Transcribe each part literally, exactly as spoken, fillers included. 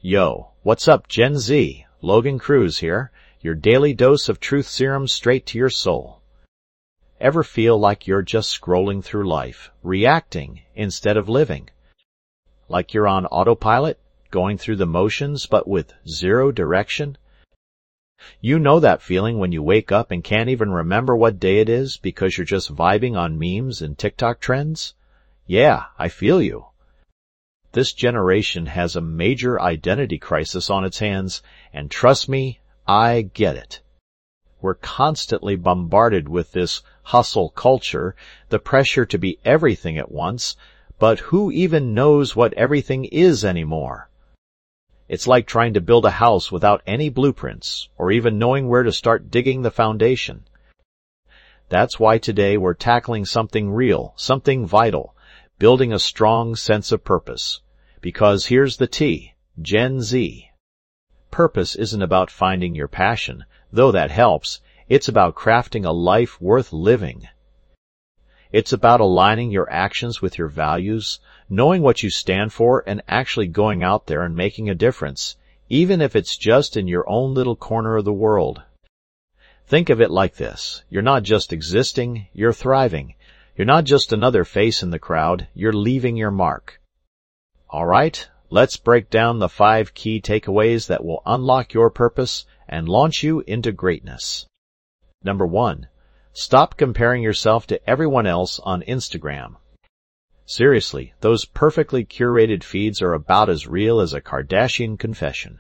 Yo, what's up, Gen Z? Logan Cruz here, your daily dose of truth serum straight to your soul. Ever feel like you're just scrolling through life, reacting instead of living? Like you're on autopilot, going through the motions but with zero direction? You know that feeling when you wake up and can't even remember what day it is because you're just vibing on memes and TikTok trends? Yeah, I feel you. This generation has a major identity crisis on its hands, and trust me, I get it. We're constantly bombarded with this hustle culture, the pressure to be everything at once, but who even knows what everything is anymore? It's like trying to build a house without any blueprints, or even knowing where to start digging the foundation. That's why today we're tackling something real, something vital, building a strong sense of purpose. Because here's the T, Gen Z. Purpose isn't about finding your passion, though that helps. It's about crafting a life worth living. It's about aligning your actions with your values, knowing what you stand for, and actually going out there and making a difference, even if it's just in your own little corner of the world. Think of it like this. You're not just existing, you're thriving. You're not just another face in the crowd, you're leaving your mark. All right, let's break down the five key takeaways that will unlock your purpose and launch you into greatness. Number one, stop comparing yourself to everyone else on Instagram. Seriously, those perfectly curated feeds are about as real as a Kardashian confession.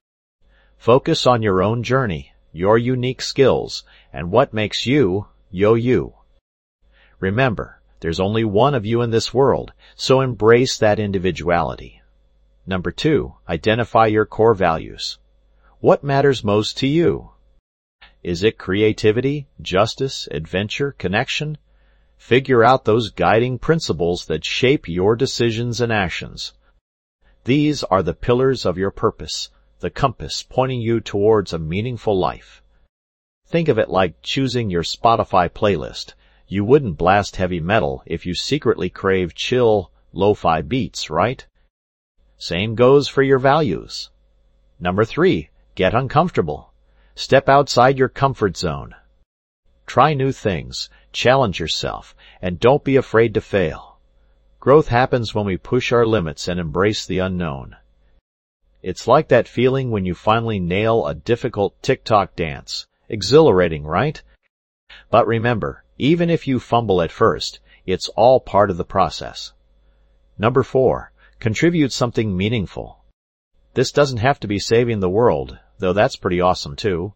Focus on your own journey, your unique skills, and what makes you, yo you. Remember, there's only one of you in this world, so embrace that individuality. Number two, identify your core values. What matters most to you? Is it creativity, justice, adventure, connection? Figure out those guiding principles that shape your decisions and actions. These are the pillars of your purpose, the compass pointing you towards a meaningful life. Think of it like choosing your Spotify playlist. You wouldn't blast heavy metal if you secretly crave chill, lo-fi beats, right? Same goes for your values. Number three, get uncomfortable. Step outside your comfort zone. Try new things, challenge yourself, and don't be afraid to fail. Growth happens when we push our limits and embrace the unknown. It's like that feeling when you finally nail a difficult TikTok dance. Exhilarating, right? But remember, even if you fumble at first, it's all part of the process. Number four, contribute something meaningful. This doesn't have to be saving the world, though that's pretty awesome too.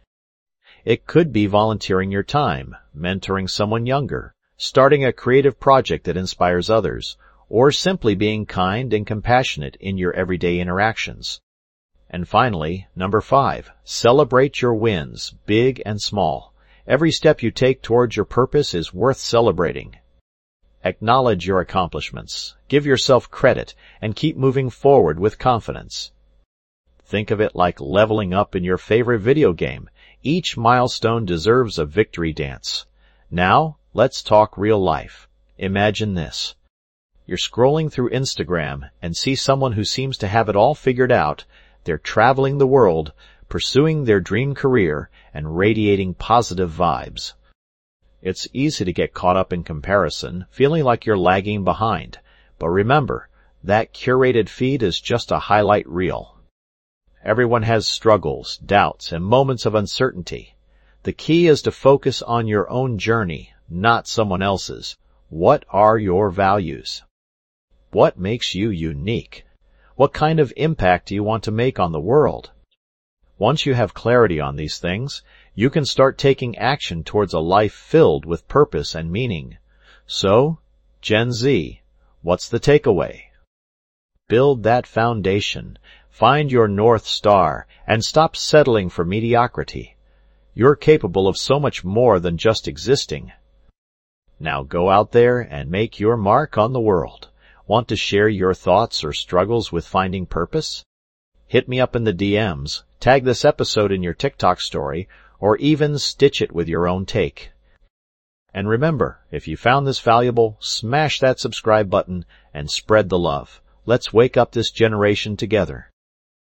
It could be volunteering your time, mentoring someone younger, starting a creative project that inspires others, or simply being kind and compassionate in your everyday interactions. And finally, number five, celebrate your wins, big and small. Every step you take towards your purpose is worth celebrating. Acknowledge your accomplishments, give yourself credit, and keep moving forward with confidence. Think of it like leveling up in your favorite video game. Each milestone deserves a victory dance. Now, let's talk real life. Imagine this. You're scrolling through Instagram and see someone who seems to have it all figured out. They're traveling the world, pursuing their dream career, and radiating positive vibes. It's easy to get caught up in comparison, feeling like you're lagging behind. But remember, that curated feed is just a highlight reel. Everyone has struggles, doubts, and moments of uncertainty. The key is to focus on your own journey, not someone else's. What are your values? What makes you unique? What kind of impact do you want to make on the world? Once you have clarity on these things, you can start taking action towards a life filled with purpose and meaning. So, Gen Z, what's the takeaway? Build that foundation, find your North Star, and stop settling for mediocrity. You're capable of so much more than just existing. Now go out there and make your mark on the world. Want to share your thoughts or struggles with finding purpose? Hit me up in the D Ms, tag this episode in your TikTok story, or even stitch it with your own take. And remember, if you found this valuable, smash that subscribe button and spread the love. Let's wake up this generation together.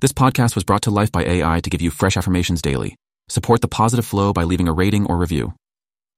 This podcast was brought to life by A I to give you fresh affirmations daily. Support the positive flow by leaving a rating or review.